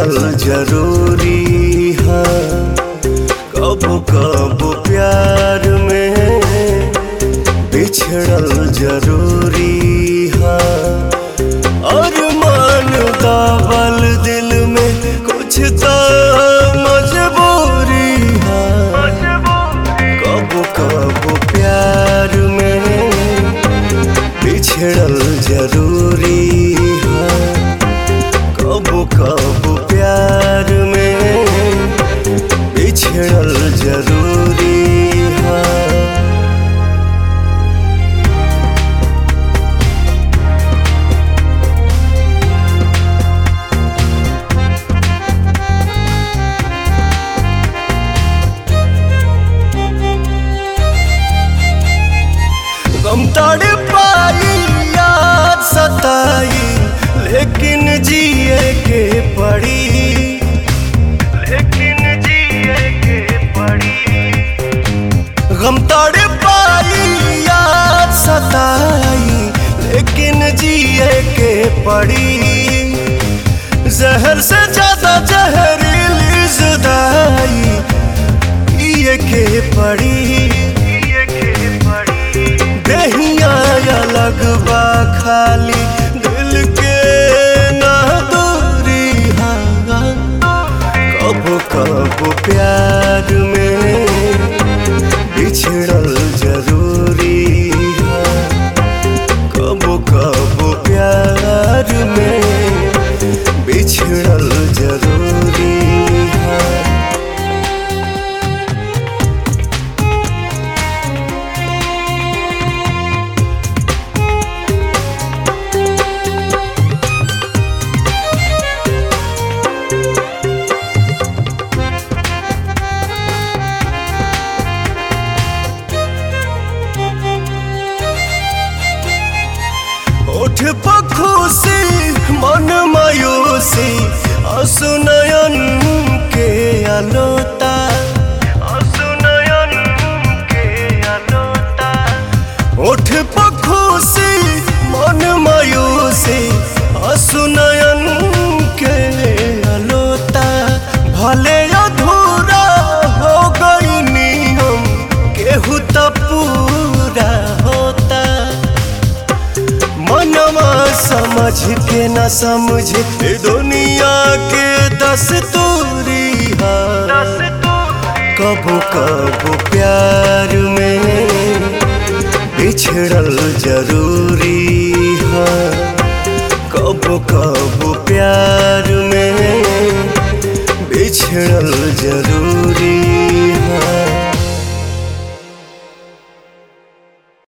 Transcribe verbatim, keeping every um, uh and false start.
बिछड़ल जरूरी है। कबो कबो प्यार में बिछड़ल जरूरी है। और मान दावल दिल में कुछ तो मजबूरी है। कबो कबो प्यार में बिछड़ल जरूरी है। कबो कबो प्यार में बिछड़ल जरूरी है। गम तड़ पाई याद सताई लेकिन जिए के पड़ी। लेकिन जिए के पड़ी। गम तड़ पाई याद सताई लेकिन जिए के पड़ी। जहर से ज्यादा जहरीली जुदाई ये के पड़ी। दहिया अलग बा खाली दिल के ना दूरी है। कबो कबो प्यार में बिछड़ल जरूरी है। कबो कबो प्यार में बिछड़ल जरूरी है। होठ पर खुशी मन मायूसी आंसू नयन के अलोता। आंसू नयन के अलोता। होठ पर खुशी मन मायूसी आंसू नयन के अलोता। भले अधूरा हो गई नियम केहू तो पूरा होता। मनवा समझ के न समझे दुनिया के दस्तूरी है। कबो कबो प्यार में बिछड़ल जरूरी है। कबो कबो